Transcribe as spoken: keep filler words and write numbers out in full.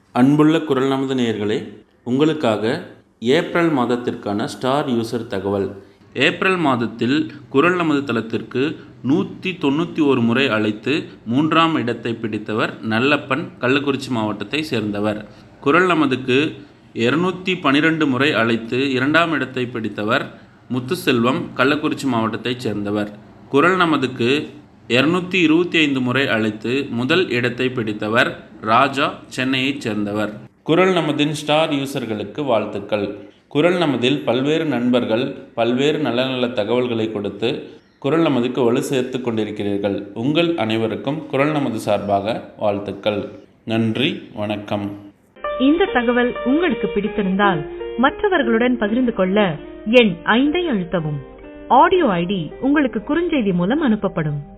அன்புள்ள குரல் நமது நேயர்களே, உங்களுக்காக ஏப்ரல் மாதத்திற்கான ஸ்டார் யூசர் தகவல். ஏப்ரல் மாதத்தில் குரல் நமது தளத்திற்கு நூற்றி தொண்ணூற்றி ஒரு முறை அழைத்து மூன்றாம் இடத்தை பிடித்தவர் நல்லப்பன், கள்ளக்குறிச்சி மாவட்டத்தை சேர்ந்தவர். குரல் நமதுக்கு இருநூற்றி பன்னிரெண்டு முறை அழைத்து இரண்டாம் இடத்தை பிடித்தவர் முத்துசெல்வம், கள்ளக்குறிச்சி மாவட்டத்தைச் சேர்ந்தவர். குரல் நமதுக்கு இருநூற்றி இருபத்தி ஐந்து முறை அழைத்து முதல் இடத்தை பிடித்தவர் ராஜா, சென்னையைச் சேர்ந்தவர். குரல் நமதின் ஸ்டார் யூசர்களுக்கு வாழ்த்துக்கள். குரல் நமதில் பல்வேறு நண்பர்கள் பல்வேறு நல்ல நல்ல தகவல்களை கொடுத்து குரல் நமதுக்கு வலு சேர்த்து கொண்டிருக்கிறீர்கள். உங்கள் அனைவருக்கும் குரல் நமது சார்பாக வாழ்த்துக்கள். நன்றி, வணக்கம். இந்த தகவல் உங்களுக்கு பிடித்திருந்தால் மற்றவர்களுடன் பகிர்ந்து கொள்ள எண் ஐந்தை அழுத்தவும். ஆடியோ ஐடி உங்களுக்கு குறுஞ்செய்தி மூலம் அனுப்பப்படும்.